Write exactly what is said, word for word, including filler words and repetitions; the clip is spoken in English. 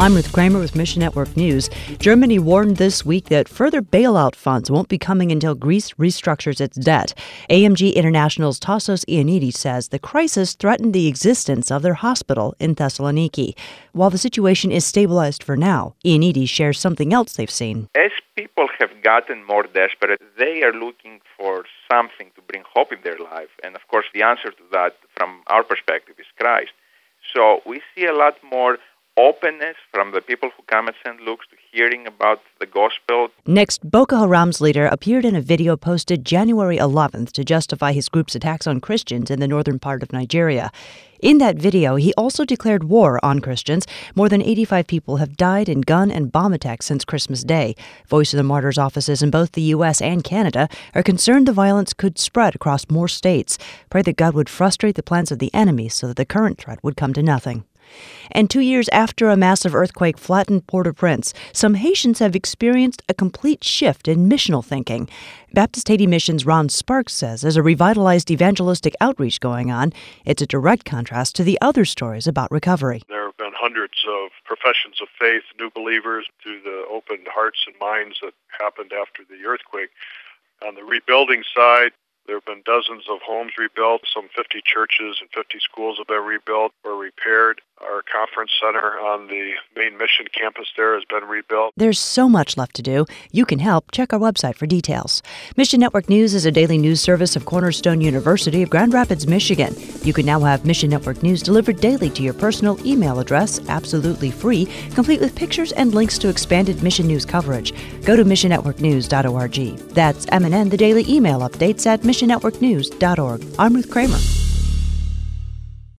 I'm Ruth Kramer with Mission Network News. Germany warned this week that further bailout funds won't be coming until Greece restructures its debt. A M G International's Tassos Ioannidis says the crisis threatened the existence of their hospital in Thessaloniki. While the situation is stabilized for now, Ioannidis shares something else they've seen. As people have gotten more desperate, they are looking for something to bring hope in their life. And of course, the answer to that, from our perspective, is Christ. So we see a lot more openness from the people who come at Saint Luke's to hearing about the gospel. Next, Boko Haram's leader appeared in a video posted January eleventh to justify his group's attacks on Christians in the northern part of Nigeria. In that video, he also declared war on Christians. More than eighty-five people have died in gun and bomb attacks since Christmas Day. Voice of the Martyrs offices in both the U S and Canada are concerned the violence could spread across more states. Pray that God would frustrate the plans of the enemy so that the current threat would come to nothing. And two years after a massive earthquake flattened Port-au-Prince, some Haitians have experienced a complete shift in missional thinking. Baptist Haiti Mission's Ron Sparks says there's a revitalized evangelistic outreach going on. It's a direct contrast to the other stories about recovery. There have been hundreds of professions of faith, new believers, through the opened hearts and minds that happened after the earthquake. On the rebuilding side, there have been dozens of homes rebuilt. Some fifty churches and fifty schools have been rebuilt or repaired. Our conference center on the main mission campus there has been rebuilt. There's so much left to do. You can help. Check our website for details. Mission Network News is a daily news service of Cornerstone University of Grand Rapids, Michigan. You can now have Mission Network News delivered daily to your personal email address, absolutely free, complete with pictures and links to expanded mission news coverage. Go to mission network news dot org. That's M N N, the daily email updates at mission network news dot org. I'm Ruth Kramer.